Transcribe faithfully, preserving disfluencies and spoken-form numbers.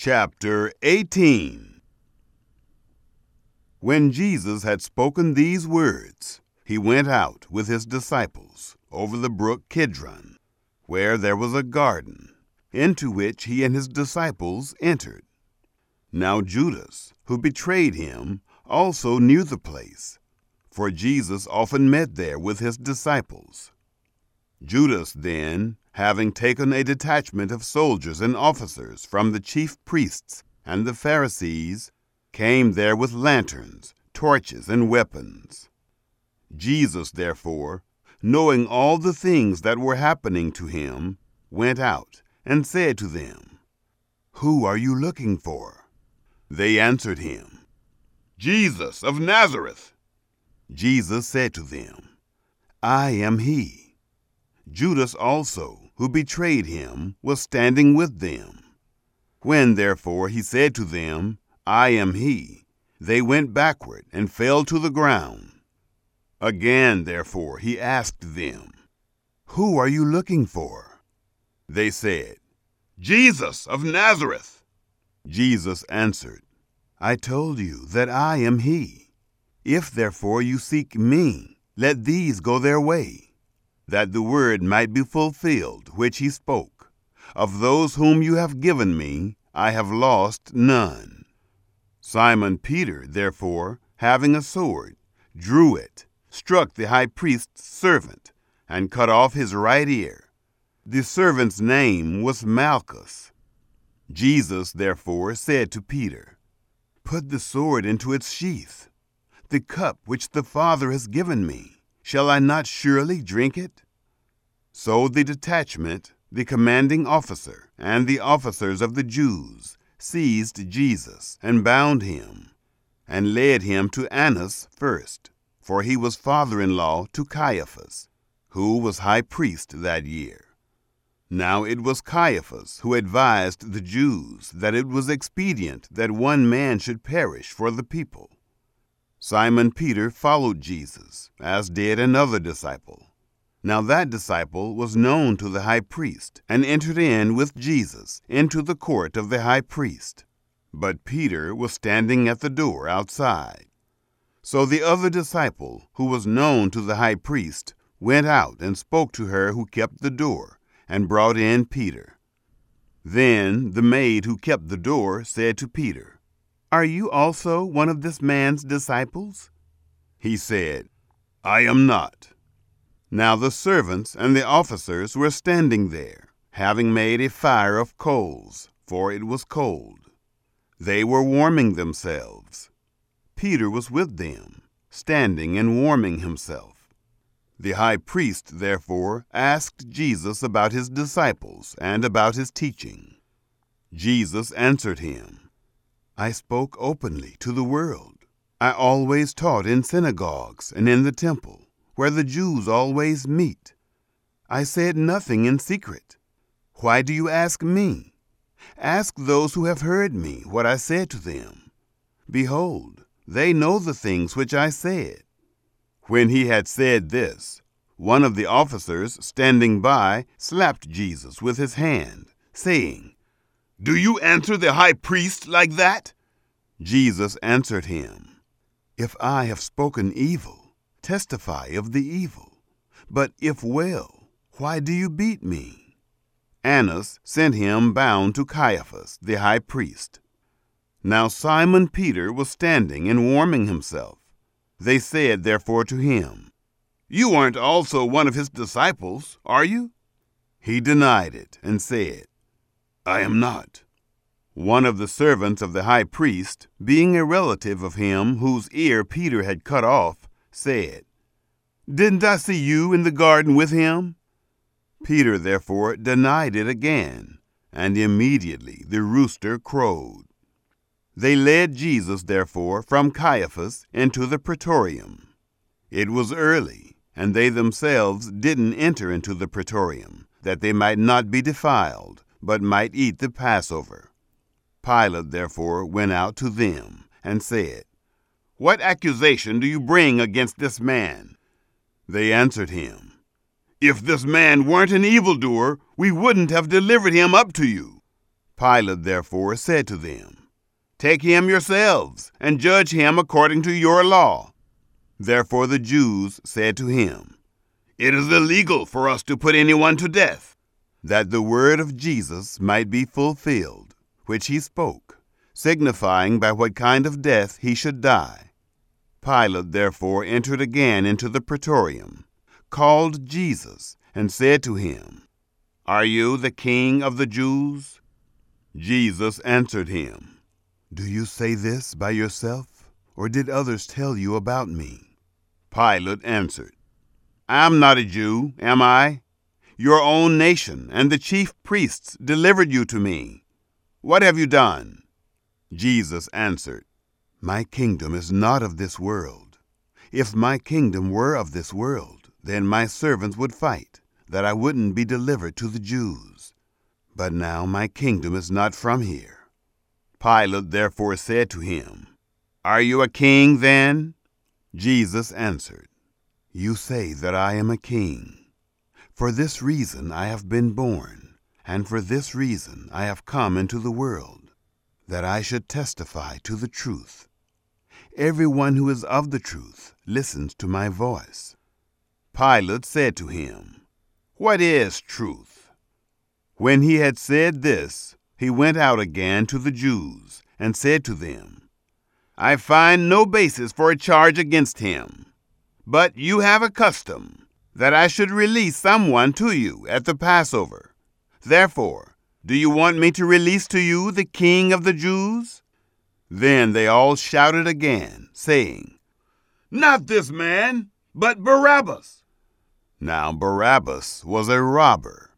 Chapter eighteen. When Jesus had spoken these words, he went out with his disciples over the brook Kidron, where there was a garden, into which he and his disciples entered. Now Judas, who betrayed him, also knew the place, for Jesus often met there with his disciples. Judas then, having taken a detachment of soldiers and officers from the chief priests and the Pharisees, came there with lanterns, torches, and weapons. Jesus, therefore, knowing all the things that were happening to him, went out and said to them, "Who are you looking for?" They answered him, "Jesus of Nazareth." Jesus said to them, "I am he." Judas also, who betrayed him, was standing with them. When therefore he said to them, "I am he," they went backward and fell to the ground. Again therefore he asked them, "Who are you looking for?" They said, "Jesus of Nazareth." Jesus answered, "I told you that I am he. If therefore you seek me, let these go their way, that the word might be fulfilled which he spoke, Of those whom you have given me, I have lost none. Simon Peter, therefore, having a sword, drew it, struck the high priest's servant, and cut off his right ear. The servant's name was Malchus. Jesus, therefore, said to Peter, "Put the sword into its sheath. The cup which the Father has given me, shall I not surely drink it?" So the detachment, the commanding officer, and the officers of the Jews seized Jesus and bound him, and led him to Annas first, for he was father-in-law to Caiaphas, who was high priest that year. Now it was Caiaphas who advised the Jews that it was expedient that one man should perish for the people. Simon Peter followed Jesus, as did another disciple. Now that disciple was known to the high priest, and entered in with Jesus into the court of the high priest. But Peter was standing at the door outside. So the other disciple, who was known to the high priest, went out and spoke to her who kept the door, and brought in Peter. Then the maid who kept the door said to Peter, "Are you also one of this man's disciples?" He said, "I am not." Now the servants and the officers were standing there, having made a fire of coals, for it was cold. They were warming themselves. Peter was with them, standing and warming himself. The high priest, therefore, asked Jesus about his disciples and about his teaching. Jesus answered him, "I spoke openly to the world. I always taught in synagogues and in the temple, where the Jews always meet. I said nothing in secret. Why do you ask me? Ask those who have heard me what I said to them. Behold, they know the things which I said." When he had said this, one of the officers standing by slapped Jesus with his hand, saying, "Do you answer the high priest like that?" Jesus answered him, "If I have spoken evil, testify of the evil. But if well, why do you beat me?" Annas sent him bound to Caiaphas, the high priest. Now Simon Peter was standing and warming himself. They said therefore to him, "You aren't also one of his disciples, are you?" He denied it and said, "I am not." One of the servants of the high priest, being a relative of him whose ear Peter had cut off, said, "Didn't I see you in the garden with him?" Peter therefore denied it again, and immediately the rooster crowed. They led Jesus therefore from Caiaphas into the praetorium. It was early, and they themselves didn't enter into the praetorium, that they might not be defiled, but might eat the Passover. Pilate therefore went out to them, and said, "What accusation do you bring against this man?" They answered him, "If this man weren't an evildoer, we wouldn't have delivered him up to you." Pilate therefore said to them, "Take him yourselves, and judge him according to your law." Therefore the Jews said to him, "It is illegal for us to put anyone to death," that the word of Jesus might be fulfilled, which he spoke, signifying by what kind of death he should die. Pilate therefore entered again into the praetorium, called Jesus, and said to him, "Are you the king of the Jews?" Jesus answered him, "Do you say this by yourself, or did others tell you about me?" Pilate answered, "I am not a Jew, am I? Your own nation and the chief priests delivered you to me. What have you done?" Jesus answered, "My kingdom is not of this world. If my kingdom were of this world, then my servants would fight, that I wouldn't be delivered to the Jews. But now my kingdom is not from here." Pilate therefore said to him, "Are you a king then?" Jesus answered, "You say that I am a king. For this reason I have been born, and for this reason I have come into the world, that I should testify to the truth. Everyone who is of the truth listens to my voice." Pilate said to him, "What is truth?" When he had said this, he went out again to the Jews and said to them, "I find no basis for a charge against him. But you have a custom that I should release someone to you at the Passover. Therefore, do you want me to release to you the King of the Jews?" Then they all shouted again, saying, "Not this man, but Barabbas." Now Barabbas was a robber.